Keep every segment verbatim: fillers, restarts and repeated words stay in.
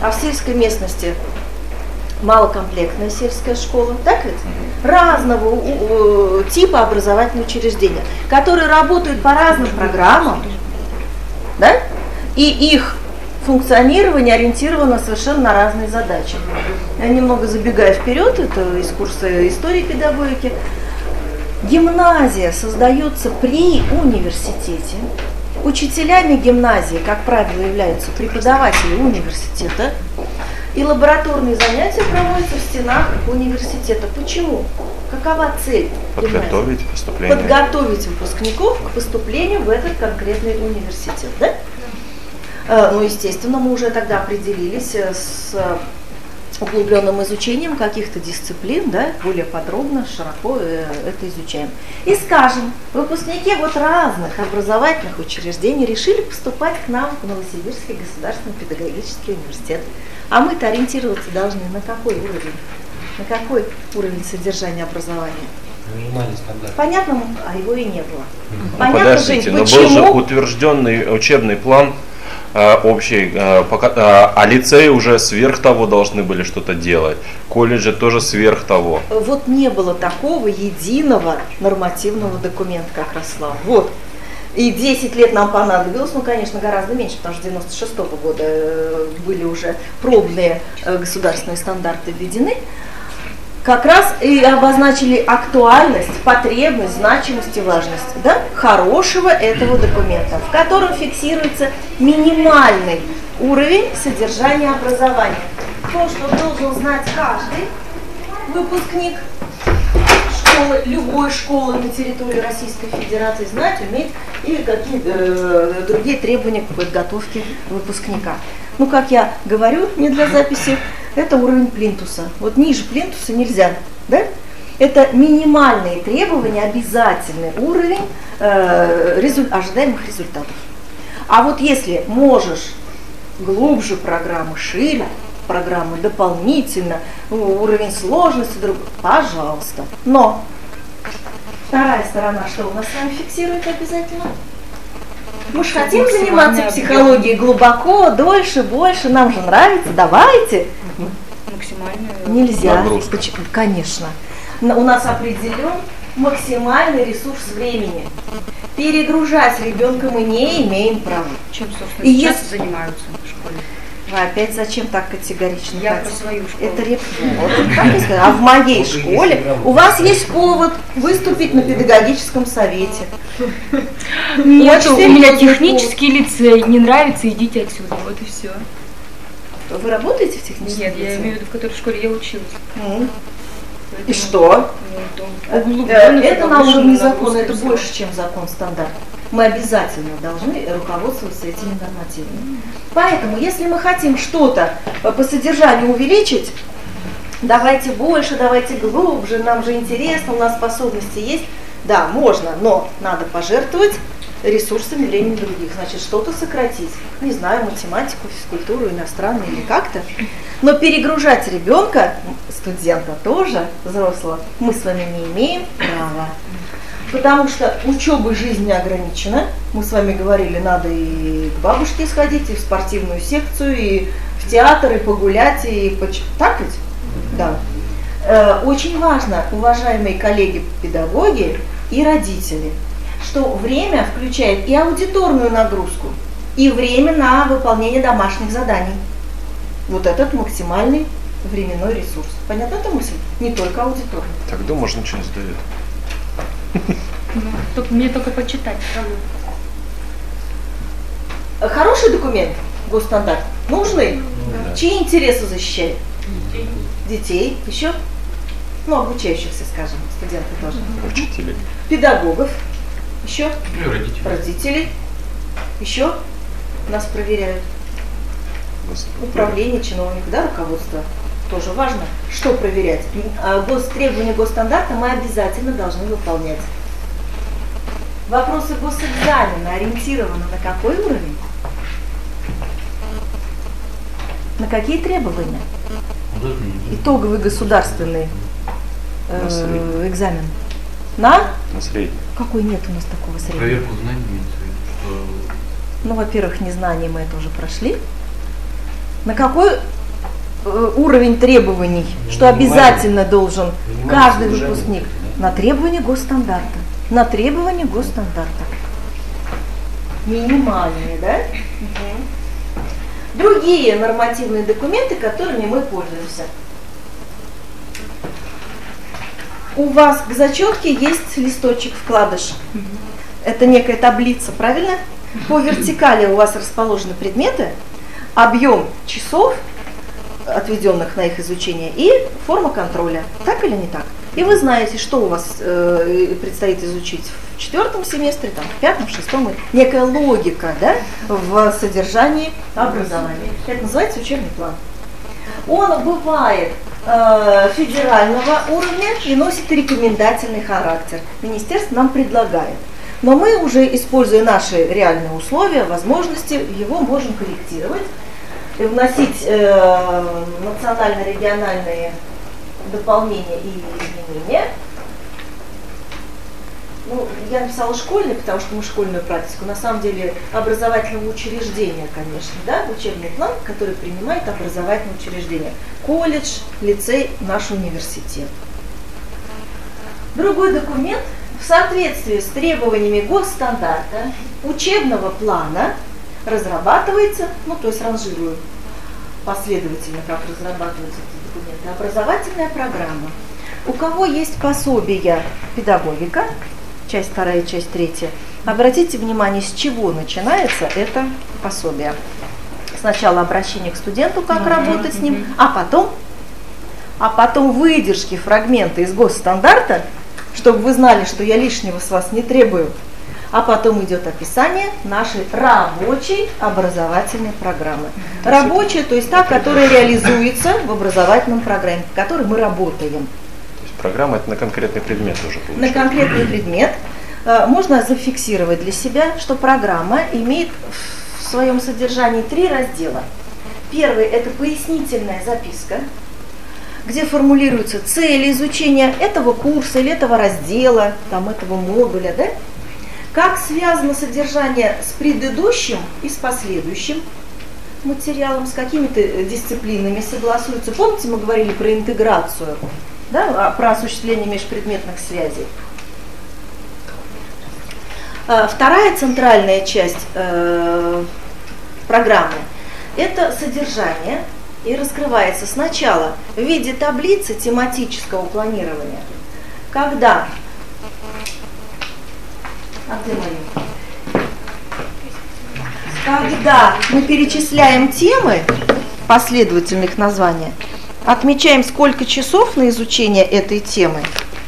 А в сельской местности малокомплектная сельская школа, так ведь? Разного типа образовательные учреждения, которые работают по разным программам, да? И их функционирование ориентировано совершенно на разные задачи. Я немного забегаю вперед, это из курса истории педагогики. Гимназия создается при университете. Учителями гимназии, как правило, являются преподаватели университета. И лабораторные занятия проводятся в стенах университета. Почему? Какова цель гимназии? Подготовить поступление. Подготовить выпускников к поступлению в этот конкретный университет. Да? Ну, естественно, мы уже тогда определились с углубленным изучением каких-то дисциплин, да, более подробно, широко это изучаем. И скажем, выпускники вот разных образовательных учреждений решили поступать к нам в Новосибирский государственный педагогический университет. А мы-то ориентироваться должны на какой уровень? На какой уровень содержания образования? Понятно, а его и не было. Ну, Понятно, подождите, Жень, но почему? был же утвержденный учебный план э, общий, э, пока, э, а лицеи уже сверх того должны были что-то делать, колледжи тоже сверх того. Вот не было такого единого нормативного документа, как раз, Слава. Вот. И десять лет нам понадобилось, ну, конечно, гораздо меньше, потому что с девяносто шестого года были уже пробные государственные стандарты введены. Как раз и обозначили актуальность, потребность, значимость и важность, да, хорошего этого документа, в котором фиксируется минимальный уровень содержания образования. То, что должен знать каждый выпускник школы, любой школы на территории Российской Федерации, знать, уметь, или какие-то э, другие требования к подготовке выпускника. Ну, как я говорю, не для записи, это уровень плинтуса. Вот ниже плинтуса нельзя, да? Это минимальные требования, обязательный уровень э, резу- ожидаемых результатов. А вот если можешь глубже программы, шире программы, дополнительно, уровень сложности, друг... пожалуйста. Но вторая сторона, что у нас с вами фиксирует обязательно? Мы же хотим заниматься психологией глубоко, дольше, больше, нам же нравится, давайте. Максимальную Нельзя. Нагрузка. Конечно. У нас определен максимальный ресурс времени. Перегружать ребенка мы не имеем права. Чем, собственно, И сейчас если... занимаются в школе? Вы опять зачем так категорично? Я хотите? про свою школу. Это реп... вот, так и сказать. А в моей школе у вас есть повод выступить на педагогическом совете. Нет, у меня серьезный технический лицей, не нравится, идите отсюда, вот и все. повод. Вы работаете в техническом Нет, лицее? я имею в виду, в которой школе я училась. М. Поэтому, И что? ну, Э, углубленно Это на повышенная уровне закона, нагрузка, это всё. больше, чем закон стандарт. Мы обязательно должны руководствоваться этими нормативами. Поэтому, если мы хотим что-то по содержанию увеличить, давайте больше, давайте глубже, нам же интересно, у нас способности есть. Да, можно, но надо пожертвовать ресурсами времени других. Значит, что-то сократить. Не знаю, математику, физкультуру, иностранную или как-то. Но перегружать ребенка, студента тоже, взрослого, мы с вами не имеем права. Потому что учеба жизнь не ограничена. Мы с вами говорили, надо и к бабушке сходить, и в спортивную секцию, и в театр, и погулять, и поч... так ведь? Да. Э, очень важно, уважаемые коллеги-педагоги и родители, что время включает и аудиторную нагрузку, и время на выполнение домашних заданий. Вот этот максимальный временной ресурс. Понятна эта мысль? Не только аудиторный. Так дома же ничего не сдают. Ну, только, мне только почитать. Хороший документ, госстандарт, нужный? Да. Чьи интересы защищает? Детей. Детей. Еще? Ну, обучающихся, скажем, студенты тоже. Учителей. Педагогов. Еще? Ну и родители. Родителей. Еще? Нас проверяют. Господи. Управление, чиновник, да, руководство. Тоже важно. Что проверять? А гос, требования госстандарта мы обязательно должны выполнять. Вопросы госэкзамена ориентированы на какой уровень? На какие требования? Итоговый государственный э, экзамен. На? На средний. Какой нет у нас такого среднего? Проверку знаний имеется в виду, что... Ну, во-первых, незнание мы это уже прошли. На какой э, уровень требований, что обязательно должен каждый выпускник? На требования госстандарта. На требования госстандарта. Минимальные, да? Угу. Другие нормативные документы, которыми мы пользуемся. У вас к зачетке есть листочек, вкладыш. Угу. Это некая таблица, правильно? По вертикали у вас расположены предметы, объем часов, отведенных на их изучение, и форма контроля. Так или не так? И вы знаете, что у вас э, предстоит изучить в четвертом семестре, там, в пятом, в шестом. Некая логика, да, в содержании образования. Это называется учебный план. Он бывает э, федерального уровня и носит рекомендательный характер. Министерство нам предлагает. Но мы уже, используя наши реальные условия, возможности, его можем корректировать и вносить э, национально-региональные дополнения и изменения. Ну, я написала школьный, потому что мы школьную практику. На самом деле образовательного учреждения, конечно, да, учебный план, который принимает образовательное учреждение. Колледж, лицей, наш университет. Другой документ. В соответствии с требованиями госстандарта учебного плана разрабатывается, ну то есть ранжирую последовательно, как разрабатываются эти документы, образовательная программа. У кого есть пособия педагогика, часть вторая, часть третья, обратите внимание, с чего начинается это пособие. Сначала обращение к студенту, как работать с ним, а потом, а потом выдержки, фрагменты из госстандарта, чтобы вы знали, что я лишнего с вас не требую. А потом идет описание нашей рабочей образовательной программы. Рабочая, то есть та, которая реализуется в образовательном программе, в которой мы работаем. То есть программа это на конкретный предмет уже получается? На конкретный предмет. Можно зафиксировать для себя, что программа имеет в своем содержании три раздела. Первый – это пояснительная записка, где формулируются цели изучения этого курса или этого раздела, там, этого модуля, да? Как связано содержание с предыдущим и с последующим материалом, с какими-то дисциплинами согласуются. Помните, мы говорили про интеграцию, да? Про осуществление межпредметных связей. Вторая центральная часть э, программы – это содержание. И раскрывается сначала в виде таблицы тематического планирования, когда, а где мои? Когда мы перечисляем темы, последовательных названия, отмечаем, сколько часов на изучение этой темы,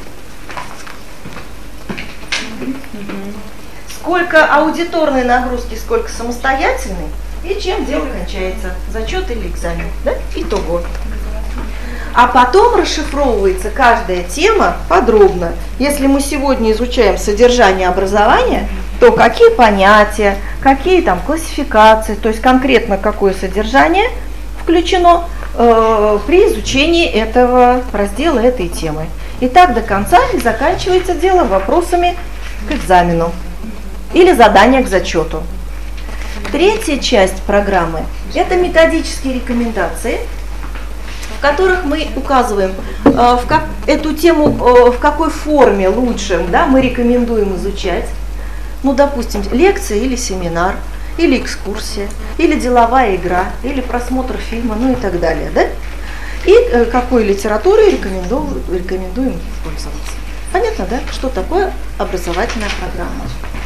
сколько аудиторной нагрузки, сколько самостоятельной, и чем дело кончается, зачет или экзамен, да? Итого. А потом расшифровывается каждая тема подробно. Если мы сегодня изучаем содержание образования, то какие понятия, какие там классификации, то есть конкретно какое содержание включено э, при изучении этого раздела, этой темы. И так до конца и заканчивается дело вопросами к экзамену или задания к зачету. Третья часть программы – это методические рекомендации, в которых мы указываем, э, в как, эту тему, э, в какой форме лучше, да, мы рекомендуем изучать. Ну, допустим, лекция или семинар, или экскурсия, или деловая игра, или просмотр фильма, ну и так далее. Да? И э, какой литературой рекомендуем, рекомендуем пользоваться. Понятно, да, что такое образовательная программа?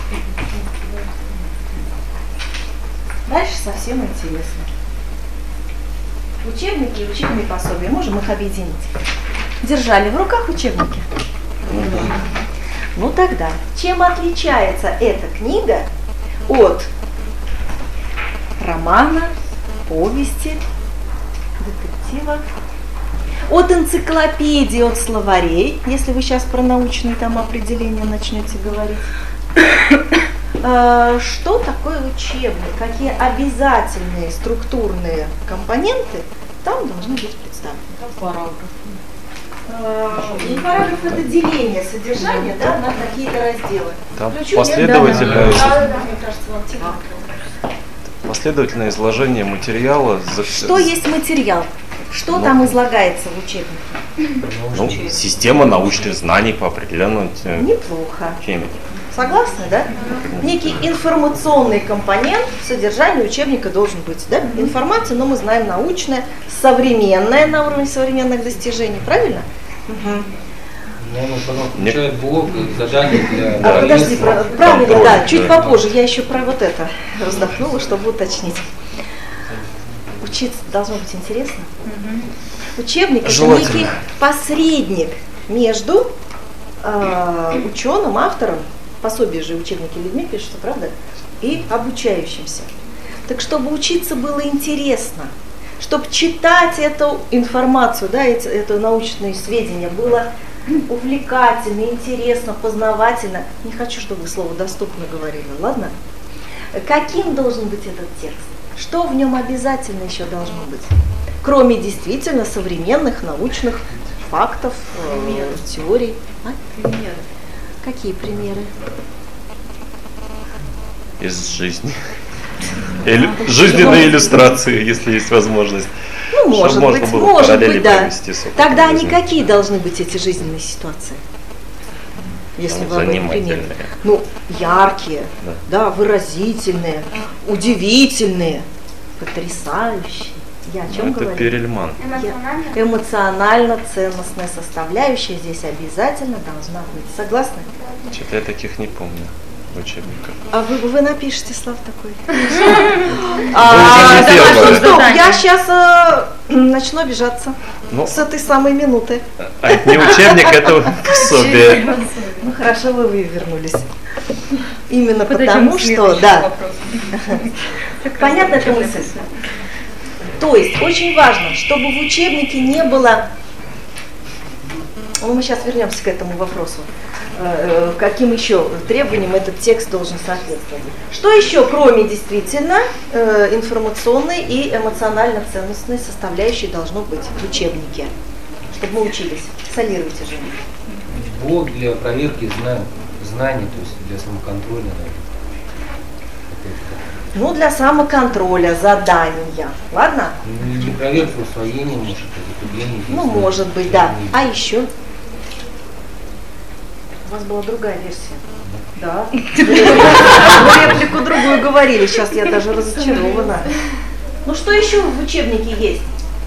Дальше совсем интересно. Учебники и учебные пособия. Можем их объединить. Держали в руках учебники? Ну тогда, чем отличается эта книга от романа, повести, детектива, от энциклопедии, от словарей, если вы сейчас про научные там определения начнете говорить? Что такое учебник? Какие обязательные структурные компоненты там должны быть представлены? Параграф. И параграф – это деление содержания, да, на какие-то разделы. Там Ключу последовательно, нет, да, да, да, мне кажется, вам тематика. Последовательное изложение материала. За... Что есть материал? Что Ну, там излагается в учебнике? Ну, система научных знаний по определенной те- Неплохо. теме. Согласны, да? Некий информационный компонент в содержании учебника должен быть, да? Информация, но мы знаем, научная, современная на уровне современных достижений, правильно? Мгм. Наверное, потом включает блок заданий для... А, подожди, правительства. про- правильно, контроль, да, чуть да. попозже. Я еще про вот это вздохнула, чтобы уточнить. Учиться должно быть интересно. Учебник это Желательно. некий посредник между э, ученым, автором, пособие же учебники людьми пишутся, правда, и обучающимся. Так чтобы учиться было интересно, чтобы читать эту информацию, да, эти, это научные сведения было увлекательно, интересно, познавательно. Не хочу, чтобы вы слово «доступно» говорили, ладно? Каким должен быть этот текст? Что в нем обязательно еще должно быть? Кроме действительно современных научных фактов, э, теорий. А? Примеры. Какие примеры? Из жизни. Или жизненные иллюстрации, если есть возможность. Ну, Чтобы может можно быть, было может параллели быть, да. провести с опытом Тогда они жизни. какие должны быть, эти жизненные ситуации? Если Ну, вы об этом занимательные. примеры. Ну, яркие, Да. да, выразительные, удивительные, потрясающие. Я о чем Ну, это говорю? Перельман. Эмоционально? Эмоционально-ценностная составляющая здесь обязательно должна быть. Согласны? Что-то я таких не помню в учебниках. А вы, вы напишите, Слав, такой. Вы А, уже не давай, первая. стоп, стоп, я сейчас начну обижаться Ну, с этой самой минуты. а это не учебник, это пособие. Ну хорошо, вы вывернулись. Именно Подойдем потому, к что, следующему да, вопросу. понятна эта мысль? То есть очень важно, чтобы в учебнике не было, ну мы сейчас вернемся к этому вопросу, э, э, каким еще требованиям этот текст должен соответствовать. Что еще, кроме действительно э, информационной и эмоционально-ценностной составляющей должно быть в учебнике, чтобы мы учились? Солируйте же. Блок для проверки зна- знаний, то есть для самоконтроля, наверное. Ну, для самоконтроля, задания, ладно? Ну, не проверка усвоения, может, а закрепление. Ну, может быть, да. А еще? У вас была другая версия. Да. Вы реплику другую говорили, сейчас я даже разочарована. Ну, что еще в учебнике есть?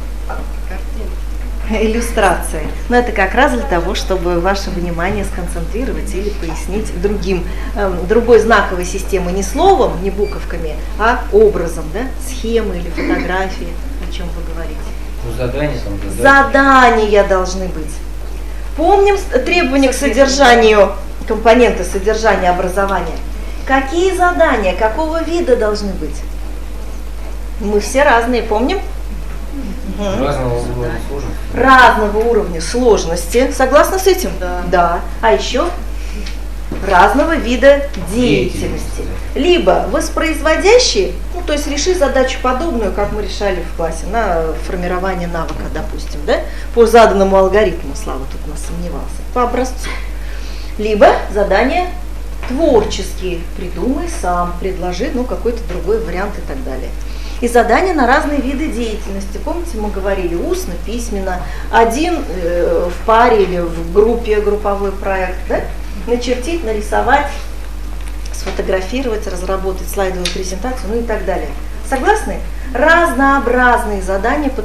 Иллюстрации. Но это как раз для того, чтобы ваше внимание сконцентрировать или пояснить другим, эм, другой знаковой системой, не словом, не буковками, а образом, да, схемы или фотографии, о чем вы говорите. Ну, задания там, задания. Задания должны быть. Помним с- требования к содержанию, компоненты содержания образования. Какие задания, какого вида должны быть? Мы все разные, помним? Мгм. Разного уровня сложности. Разного уровня сложности. Согласны с этим? Да. Да. А еще разного вида деятельности. Либо воспроизводящие, ну то есть реши задачу подобную, как мы решали в классе, на формирование навыка, допустим, да, по заданному алгоритму, Слава тут у нас сомневался, по образцу. Либо задания творческие, придумай сам, предложи, ну какой-то другой вариант и так далее. И задания на разные виды деятельности. Помните, мы говорили устно, письменно, один э, в паре или в группе, групповой проект, да? Начертить, нарисовать, сфотографировать, разработать слайдовую презентацию, ну и так далее. Согласны? Разнообразные задания,